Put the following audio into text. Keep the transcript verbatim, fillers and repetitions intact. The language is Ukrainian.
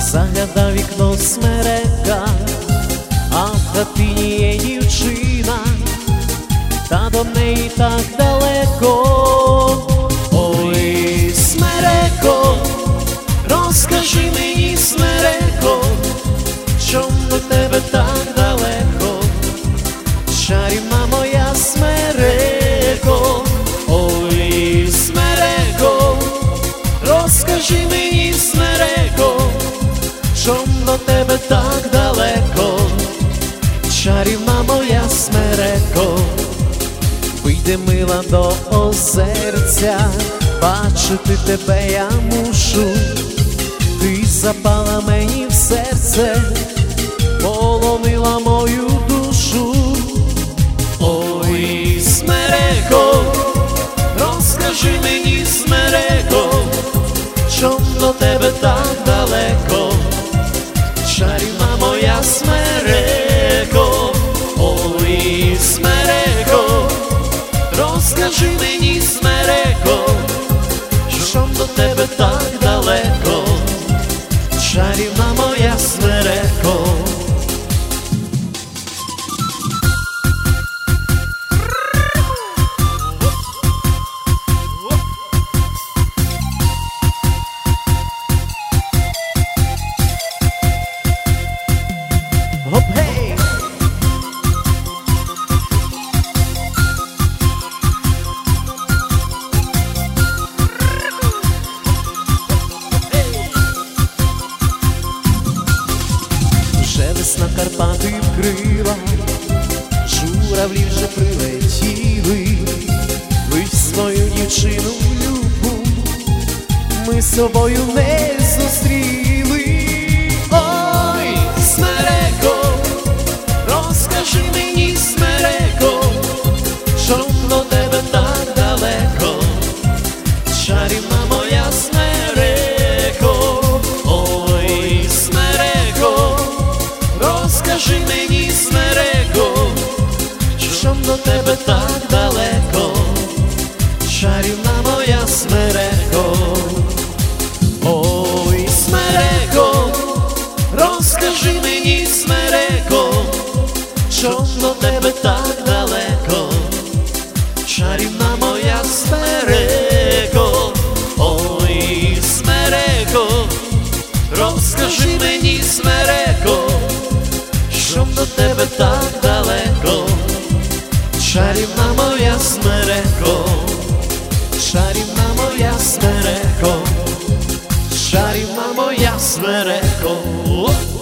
заглядав вікно смерека, а в хатині є дівчина, та до неї так далеко. Ой, смереко, розкажи мені, смереко, чом до тебе так далеко, чарівна моя смереко. Ой, смереко, розкажи мені, смереко, чом до тебе так далеко, чарівна моя смереко. Вийди, мила, до озерця, бачити тебе я мушу, ти запала мені в серце, полонила мою душу. Ой, смереко, розкажи мені, смереко, чом до тебе так далеко, чарівна моя смереко. Ой, смереко, розкажи мені, смереко, чом до тебе так далеко, чарівна моя смереко. Весна Карпати вкрила, журавлі вже прилетіли, ви свою дівчину любу ми з собою не зустріли. Ой, смереко, розкажи мені, смереко, чом до тебе так далеко, чарівна моя смереко. Ой, смереко, розкажи мені, смереко, чом до тебе так далеко, чарівна моя смереко. Ой, смереко, розкажи мені, смереко, чом до тебе так далеко, чарівна моя смереко. Ой, смереко, розкажи мені, смереко, чом до тебе так далеко, чарівна моя смереко, чарівна моя смереко, чарівна моя смереко.